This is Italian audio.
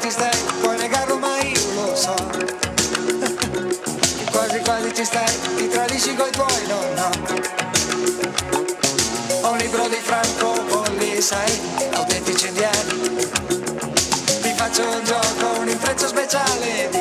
ci stai, puoi negarlo ma io lo so. Quasi quasi ci stai, ti tradisci coi tuoi, no, no. Ho un libro di Franco Polli, sai, autentici indiani. Ti faccio un gioco, un intreccio speciale.